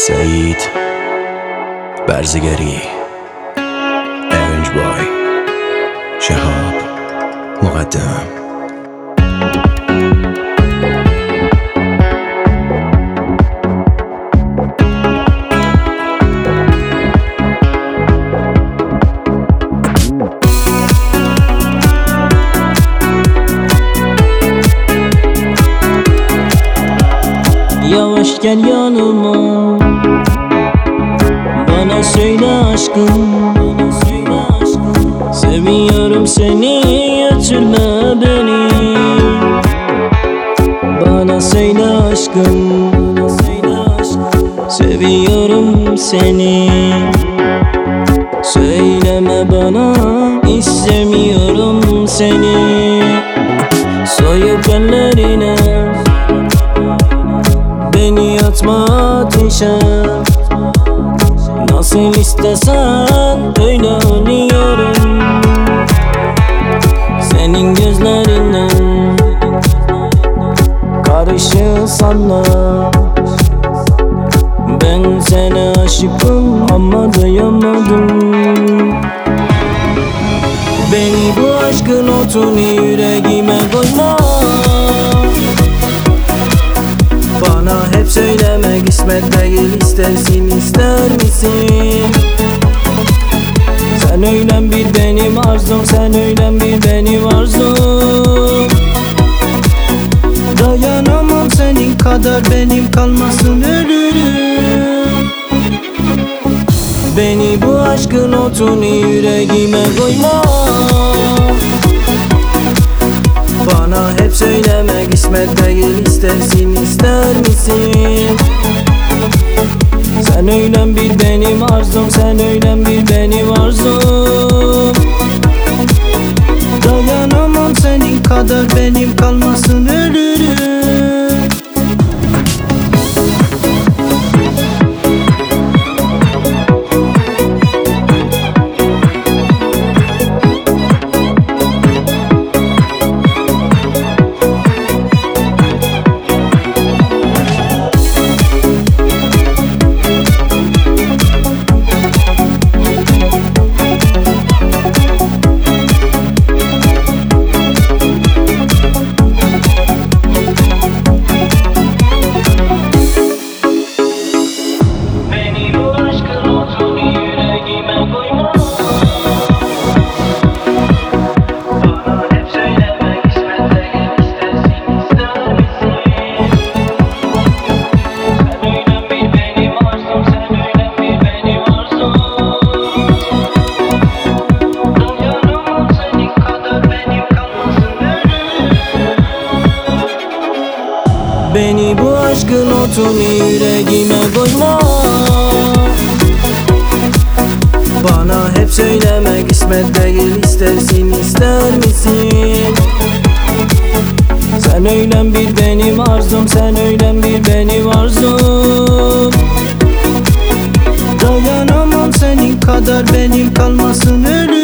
سعید برزگری، ارنج بای، شهاب مقدم. Yavaş gel yanıma, bana söyle aşkım, seviyorum seni, götürme beni. Bana söyle aşkım, seviyorum seni. Söyleme bana, istemiyorum seni. Soyup ellerine beni atma ateşe, nasıl istesen öyle ölüyorum. Senin gözlerinden karışır sana, ben sana aşıkım ama dayamadım. Beni bu aşkın otunu yüreğime koyma. Bana hep söyleme, kısmet değil, istersin ister misin? Sen öyle bir benim arzum, sen öyle bir benim arzum. Dayanamam senin kadar, benim kalmasın ölürüm. Beni bu aşkın otunu yüreğime koyma. Bana hep söyleme, kısmet değil, istersin ister misin? Sen öyle bir benim arzum, sen öyle bir benim arzum. Dayanamam senin kadar, benim kalmasın ölürüm. Beni bu aşkın otunu yüreğime koyma. Bana hep söyleme, kısmet değil, istersin ister misin? Sen öyle bir benim arzum, sen öyle bir benim arzum. Dayanamam senin kadar, benim kalmasın ölüm.